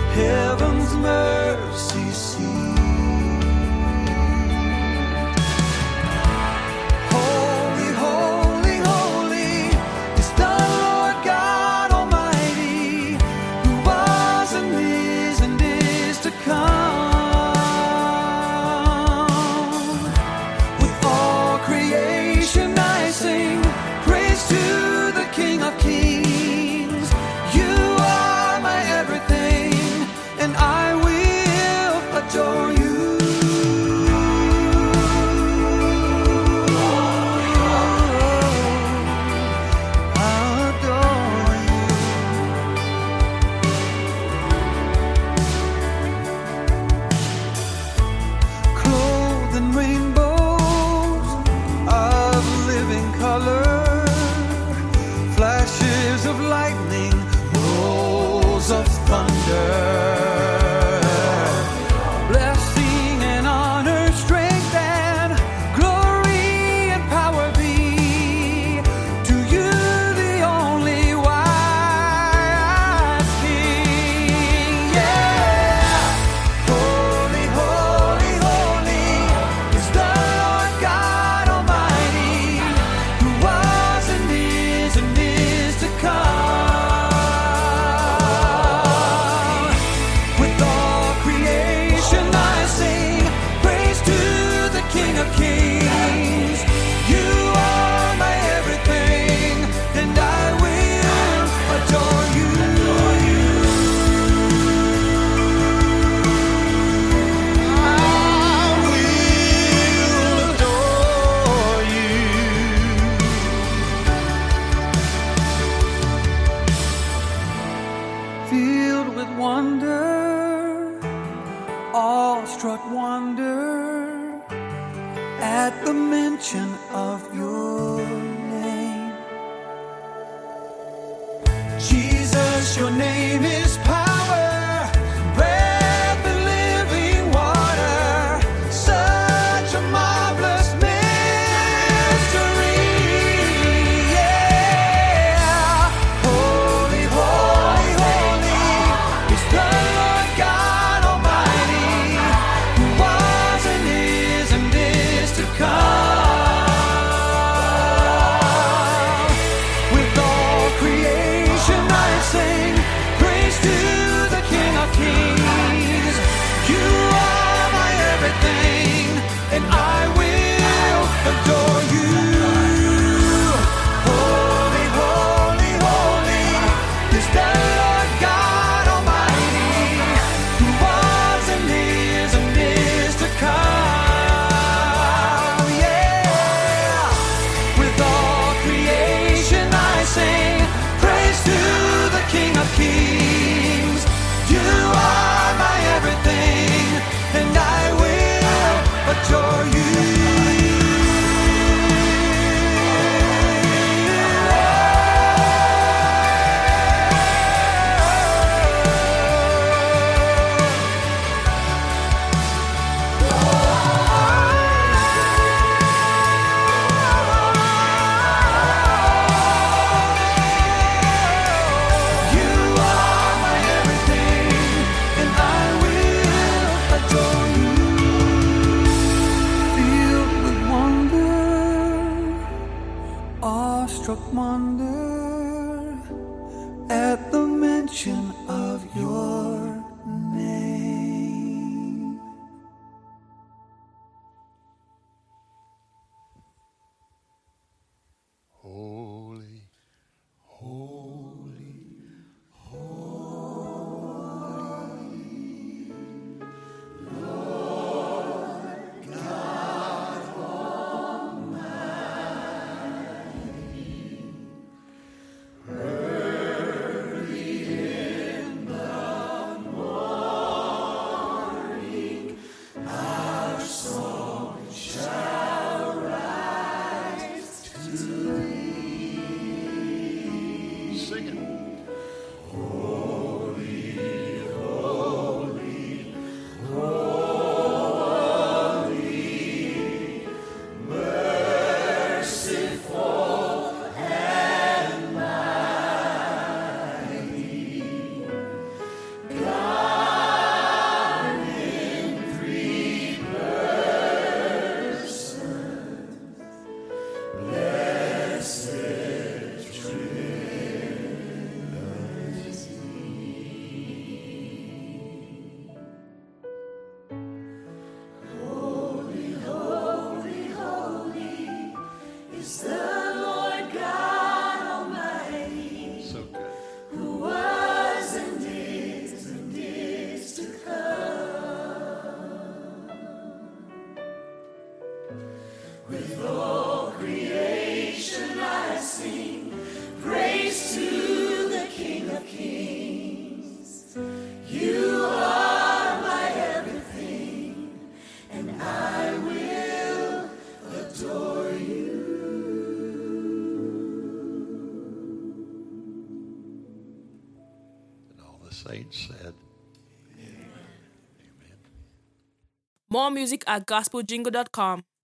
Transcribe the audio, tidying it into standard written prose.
heaven's mercy seat. Holy, holy, holy is the Lord God Almighty, who was and is to come. With all creation I sing praise to the King of Kings. You are my everything, and I will adore you. Of thunder, blessing and honor, strength and glory and power be to you, the only wise King. Yeah, holy, holy, holy is the Lord God Almighty, who was and is to come. Kings, you are my everything, and I will adore you. I will adore you. Filled with wonder, awestruck wonder, at the mention of your name. Jesus, your name is power, breath and living water, such a marvelous mystery. Yeah, holy, holy, holy is the Lord God Almighty, who was and is to come. With all creation I sing praise to the King of Kings. You are my everything, and I will adore you. Holy, holy, holy is the Lord God Almighty, who was and is to come. King of Kings, you are my everything, and I will adore you. Awestruck wonder at the mention of your name. Holy, holy, holy, Lord God Almighty, early in the morning, our song shall rise to thee. Sing it. Holy, holy, holy, merciful and mighty, God the saints said, More music at gospeljingle.com.